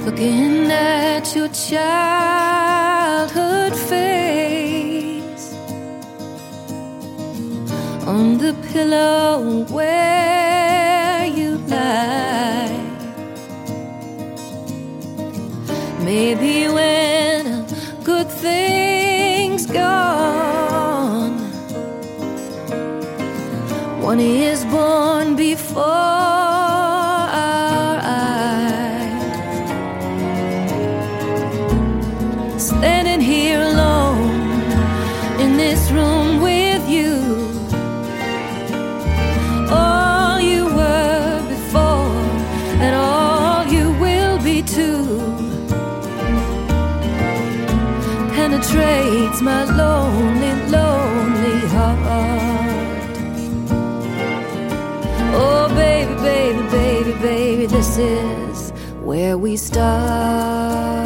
looking at your childhood face on the pillow where you lie. Maybe when a good thing's gone, one is born before our eyes. Standing here alone in this room with you, all you were before and all you will be too, penetrates my lonely, lonely heart. Oh baby, baby, baby, baby, this is where we start.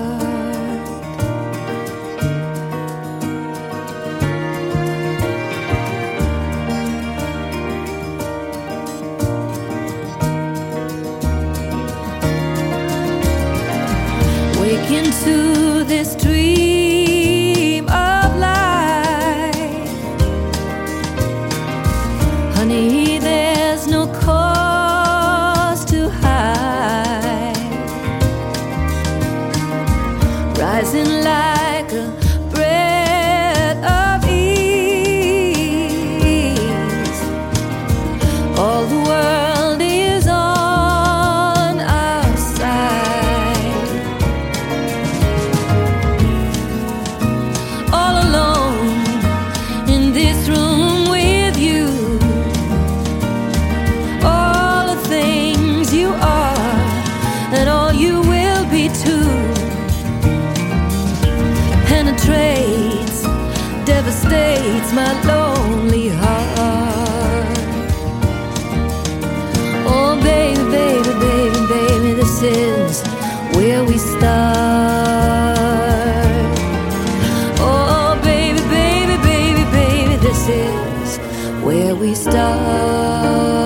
Wake into this dream of life, honey, there's no cause to hide. Rising like a breath of ease, all the world is on our side. All alone in this room with you, all the things you are and all you will be too, penetrates, devastates my lonely heart. Oh baby, baby, baby, baby, this is where we start. Oh baby, baby, baby, baby, this is where we start.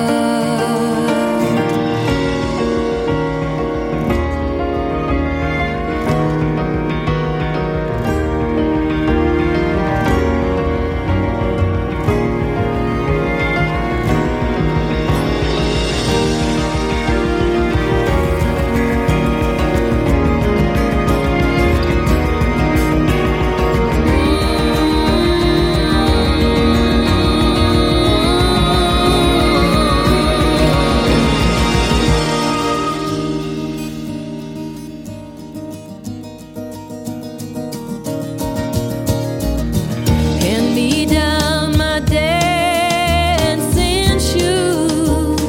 Hand me down my dancing shoes,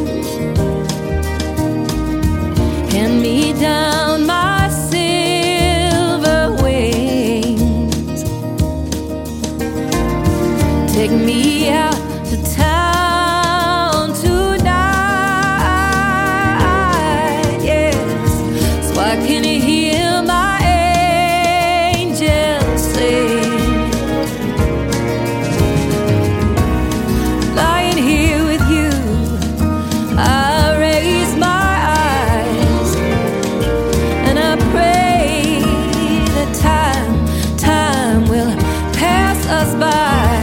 hand me down my silver wings, take me out to town tonight, yes, so I can hear my angels sing. Lying here with you, I raise my eyes and I pray that time will pass us by,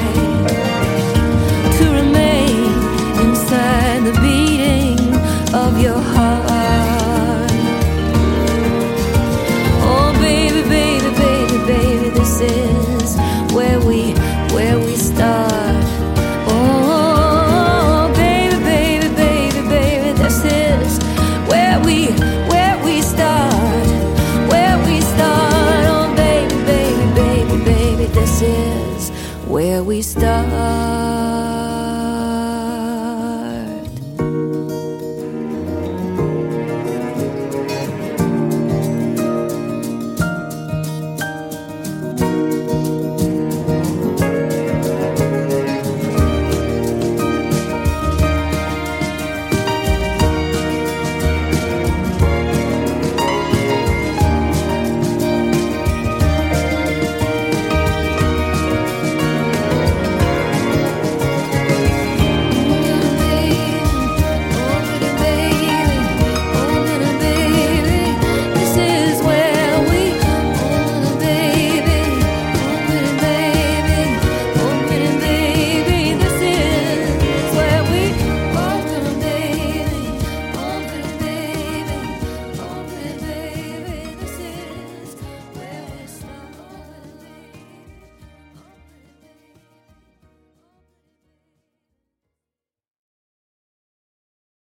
to remain inside the beating of your heart.